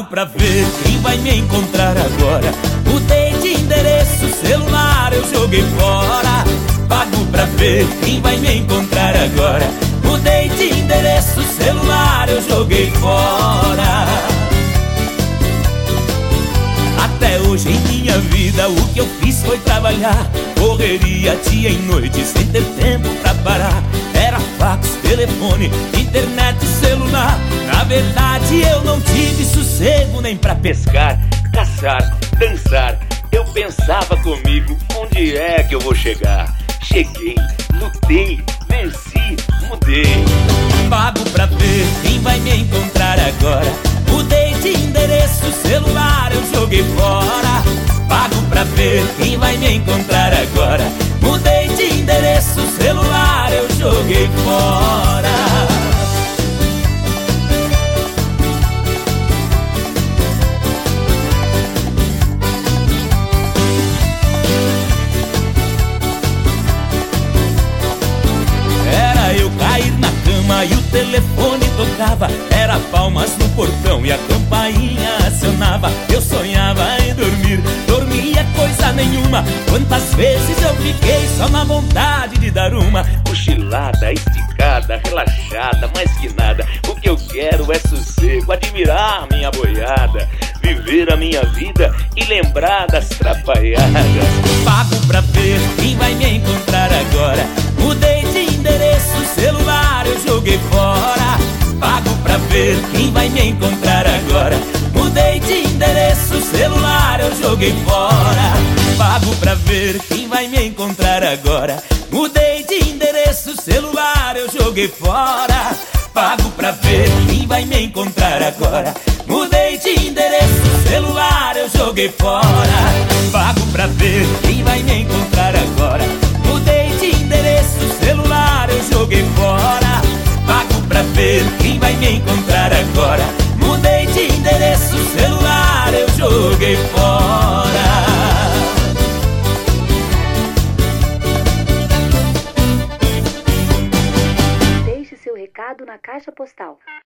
pra ver quem vai me encontrar agora. Mudei de endereço, celular eu joguei fora. Pago pra ver quem vai me encontrar agora. Mudei de endereço, celular eu joguei fora. Até hoje em minha vida o que eu fiz foi trabalhar. Correria dia e noite sem ter tempo pra parar. Era fax, telefone, internet, celular. Na verdade eu não tive sossego nem pra pescar, caçar, dançar. Eu pensava comigo, onde é que eu vou chegar? Cheguei, lutei, venci, mudei. Pago pra ver quem vai me encontrar agora. Mudei de endereço, celular eu joguei fora. Pago pra ver quem vai me encontrar agora. Mudei de endereço, celular eu joguei fora. Era eu cair na cama e o telefone tocava. Era palmas no portão e a campainha acionava. Eu sonhava em dormir, dormia coisa nenhuma. Quantas vezes eu fiquei só na vontade de dar uma cochilada, esticada, relaxada, mais que nada. O que eu quero é sossego, admirar minha boiada, viver a minha vida e lembrar das trapalhadas. Pago pra ver quem vai me encontrar agora. Mudei de endereço, celular eu joguei fora. Pago pra ver quem vai me encontrar agora. Mudei de endereço, celular eu joguei fora. Pago pra ver quem vai me encontrar agora. Mudei de endereço, celular eu joguei fora. Pago pra ver quem vai me encontrar agora. Mudei de endereço, celular eu joguei fora. Pago pra ver quem vai me encontrar agora. Mudei de endereço, celular eu joguei fora. Pago pra ver quem vai me encontrar agora. Mudei de endereço, celular eu joguei fora. Deixe seu recado na caixa postal.